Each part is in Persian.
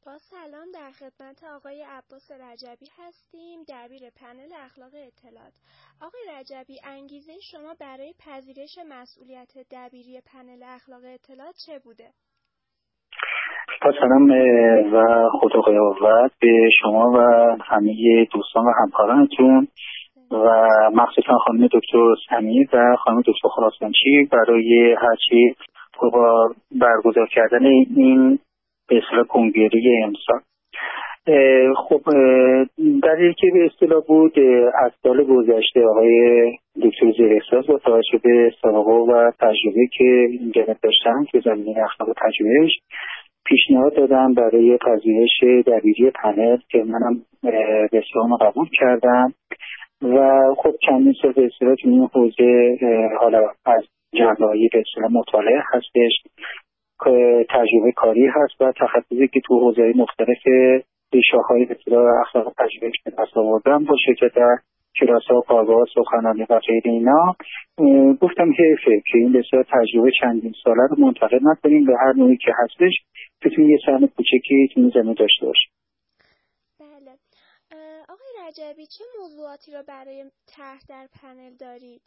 با سلام، در خدمت آقای عباس رجبی هستیم، دبیر پنل اخلاق اطلاعات. آقای رجبی، انگیزه شما برای پذیرش مسئولیت دبیری پنل اخلاق اطلاعات چه بوده؟ با سلام و خدا قیاوت به شما و همه دوستان و همکارانتون و مخصوصا خانم دکتر سمیر و خانم دکتر خراسانچی برای هرچی با برگزار کردن این به اصطلاح کنگره امسال. خب دلیلی که به اصطلاح بود از سال گذشته آقای دکتر زیرساز با توجه به سابقه و تجربه که این جناب داشتن که زمینه اخلاق و تجربهش پیشنهاد دادم برای پذیرش دبیری پنل که منم بسیار قبول کردم و خب چندین سال به اصطلاح تو این حوزه حالا از جنبه‌های به اصطلاح مطالعه هستش، تجربه کاری هست و تخصصی که تو حوزه‌های مختلف شاخه‌های به اصطلاح اخلاق و تجربهش به دست آوردم با شرکت در کلاس‌ها، کارگاه، سخنرانی و غیر اینا. گفتم حیفه که این به اصطلاح تجربه چندین ساله رو منتقل نکنیم به هر نوعی که هستش بتونیم یه سهم کوچکی تو این زمین داشته باشیم. بله. آقای رجبی، چه موضوعاتی رو برای طرح در پنل دارید؟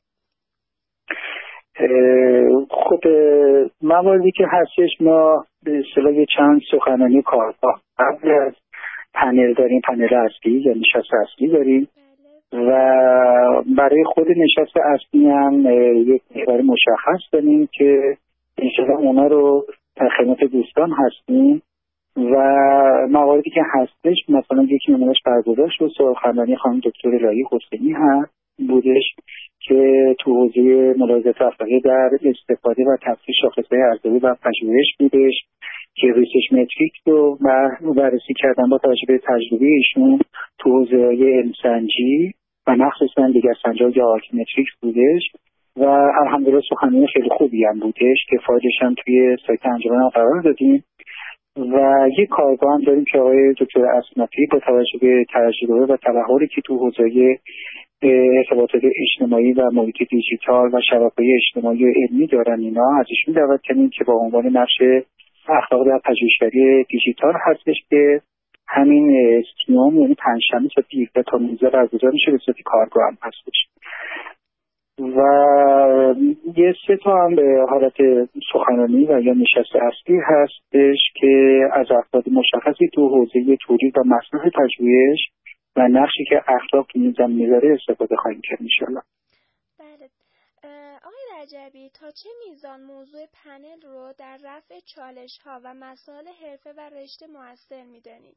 خب مواردی که هستش ما به اصطلاح چند سخنرانی کارگاه قبل از پنل داریم، پنل اصلی یا نشست اصلی داریم و برای خود نشست اصلی هم یک محور مشخص داریم که انشاءالله اونا رو در خدمت دوستان هستیم و مواردی که هستش مثلا یکی نمونهش برگزار شد سخنرانی خانم دکتر الهی حسینی هست بودش که تو حوزه ملاحظات اخلاقی در استفاده و تفسیر شاخص‌های ارزیابی و پژوهش بودش که ریسرچ متریک رو بررسی کردن با توجه به تجربه ایشون تو حوزه‌های علم‌سنجی و مخصوصا دیگر سنج‌های آرکیمتریک بودش و الحمدلله سخنرانی خیلی خوبی هم بودش که فایلش هم توی سایت انجمن قرار دادیم و یک کارگاه هم داریم که آقای دکتر اسنافی با توجه به تجربه و تبحری که تو حوزه ارتباطات اجتماعی و محیط دیجیتال و شبکه‌های اجتماعی و علمی دارن اینا ازشون دعوت کردیم که با عنوان نقش اخلاق در پژوهشگری دیجیتال هستش که همین سیوم یعنی پنجشنبه ساعت 17 تا 19 برگزار میشه به صورت کارگاه هم هستش و یه سه تا هم به حالت سخنرانی و یا نشست اصلی هستش که از افراد مشخصی تو حوزه تولید و مصرف پژوهش و نقشی که اخلاق تو این زمینه داره استفاده خواهیم کرد انشاءالله. بله. آقای رجبی، تا چه میزان موضوع پنل رو در رفع چالش‌ها و مسائل حرفه و رشته مؤثر می‌دانید؟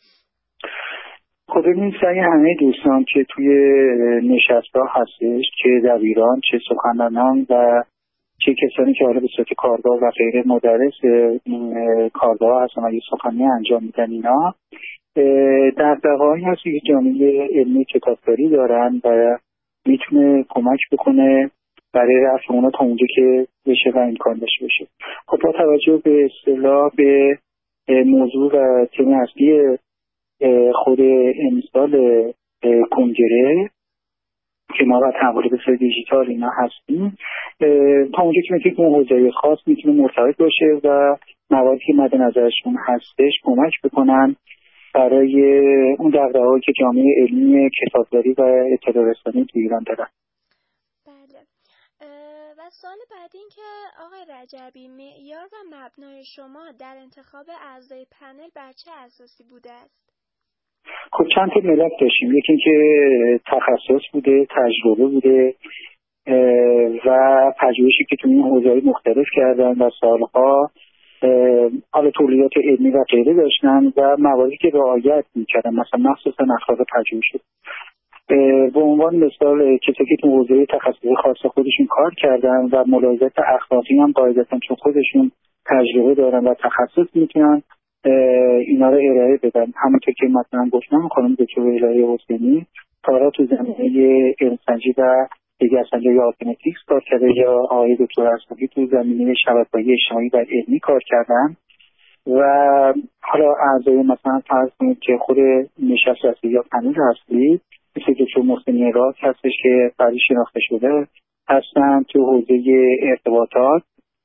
خب ببینید سعی همه دوستان که توی نشست‌ها هستش که دبیران چه سخنرانان و چه کسانی که حالا به صورت کارگاه و غیر مدرس این کارگاه هستن و یه سخنرانی انجام میدن اینا دغدغه‌هایی هست که جامعه علمی کتابداری دارن و میتونه کمک بکنه برای رفع اونا تا اونجا که بشه و امکان داشته باشه. خب با توجه به اصطلاح به موضوع و تم اصلی خود امسال کنگره که ما با تحول به صورت دیجیتال اینا هستیم تا اونجا که میتونه اون حوزه خاص میتونه مرتبط باشه و مواردی که مد نظرشون هستش کمک بکنن برای اون دغدغه‌هایی که جامعه علمی کتابداری و اطلاع رسانی تو ایران دارن. بله. و سوال بعدی این که آقای رجبی، معیار و مبنای شما در انتخاب اعضای پنل بر چه اساسی بوده است؟ خب چند تا ملاک داشتیم. یکی اینکه تخصص بوده، تجربه بوده و پژوهشی که تو این حوزه‌های مختلف کردن و سالها حالا تولیدات علمی و غیره داشتن و مواردی که رعایت می‌کردن مثلا مخصوصا اخلاق پژوهشی. به عنوان مثال کسایی که تو حوزه تخصصی خاص خودشون کار کردن و ملاحظات اخلاقی هم قاعدتاً چون خودشون تجربه دارن و تخصص میتونن اینا رو ارائه بدن. همونطور که مثلا گفتم خانم دکتر الهی حسینی کارا تو زمینه علم‌سنجی و دیگر سنج‌های آرکیمتریکس کار کرده یا آقای دکتر اسنافی تو زمینه شبکه‌های اجتماعی و علمی کار کردن و حالا اعضای مثلا فرض کنید که خود نشست اصلی یا پنل اصلی مثل دکتر محسنی راک هستش که برای شناخته شده هستن تو حوزه ارتباطات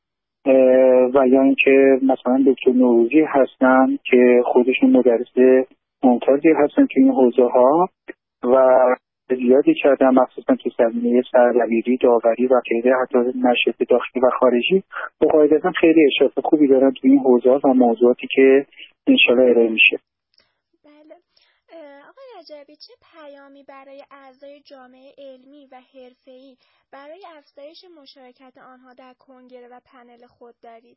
و یا اینکه مثلا دکتر نوروزی هستن که خودشون مدرس ممتازی هستن تو این حوزه ها و زیادی کردن، مخصوصا تو زمینه سردبیری، داوری و غیره، حتی نشریات داخلی و خارجی. و قاعدتا خیلی اشراف خوبی دارن تو این حوزه و موضوعاتی که انشالله ارائه میشه. بله. آقای رجبی، چه پیامی برای اعضای جامعه علمی و حرفه‌ای برای افزایش مشارکت آنها در کنگره و پنل خود دارید؟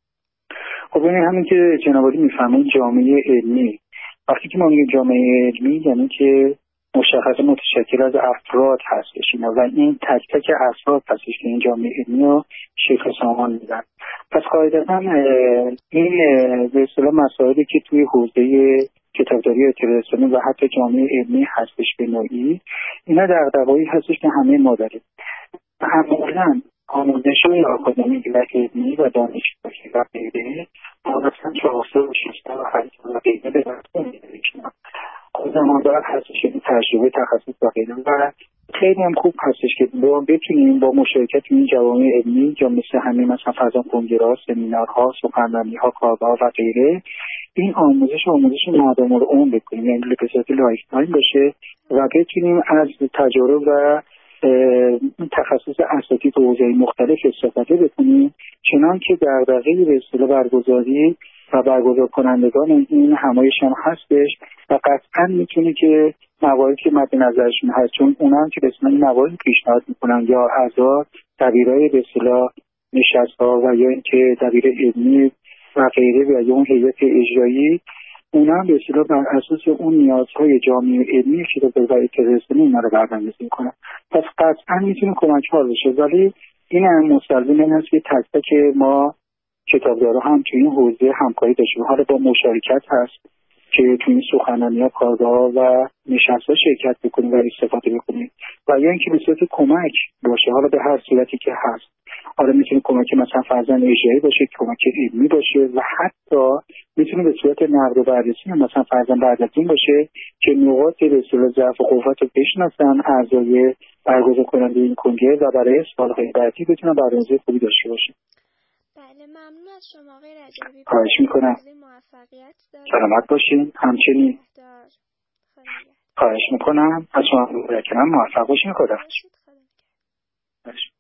خب این همین که جناب عالی میفرمایید، جامعه علمی، وقتی که ما میگیم جامعه علمی یعنی که مشخصا متشکل از افراد هستش و این تک تک افراد هستش که این جامعه علمی رو شکل سامان میدن. پس قاعدتا این به اصطلاح مسائلی که توی حوزه کتابداری اطلاعات رسانی و حتی جامعه علمی هستش به نوعی، اینا دغدغه‌ای هستش که همه ما داریم. معمولا آموزش آکادمیک و علمی و دانشگاهی و غیره مثلا 4 و 6 و 8 و غیره به دست نمی‌آوریم. خود زماندار هستش که تجربه تخصص و غیره و خیلی هم خوب هستش که بتونیم با مشارکت این جوامع علمی یا مثل همه مثلا فرضاً کنگره‌ها، سمینارها، سخنرانی‌ها، کارگاه‌ها و غیره این آموزش مادام العمر بکنیم، یعنی به صورت لایف تایم باشه و بتونیم از تجارب و تخصص اساتید و حوزه‌های مختلف استفاده بکنیم، چنان که دغدغه‌ای به اصطلاح برگزاری و برگزار کنندگان این همایش هم هستش و قطعا میتونه که مواردی که مد نظرشون هست، چون اونا هم که به اصطلاح این موارد پیشنهاد میکنن یا اعضا دبیرای به اصطلاح نشست‌ها و یا اینکه دبیر علمی و غیره و یا اون هیئت اجرایی، اونا هم به اصطلاح بر اساس اون نیازهای جامعه علمی که به اطلاعات رسانی اینا رو برنامه‌ریزی میکنن. پس قطعا میتونه کمک‌آور بشه، ولی این هم مستلزم این هست که تک تک ما کتابدارا هم توی این حوزه همکاری داشته حالا با مشارکت هست که توی این سخنرانی‌ها، کارگاه‌ها و نشست‌ها شرکت بکنیم و استفاده بکنیم و یا اینکه به صورت کمک باشه، حالا به هر صورتی که هست. حالا میتونه کمک مثلا فرضاً اجرایی باشه، کمک علمی باشه و حتی میتونه به صورت نقد و بررسی مثلا فرضاً بعد از این باشه که نقاط به اصطلاح ضعف و قوت رو بشناسن اعضای برگزار کننده این کنگره و برای سال‌های بعدی بتونن برنامه‌ریزی خوبی داشته باشه. بله، ممنون از شما آقای رجبی. خواهش میکنم. سلامت باشین. همچنین. خواهش میکنم. از شما متشکرم. موفق باشین. خدا.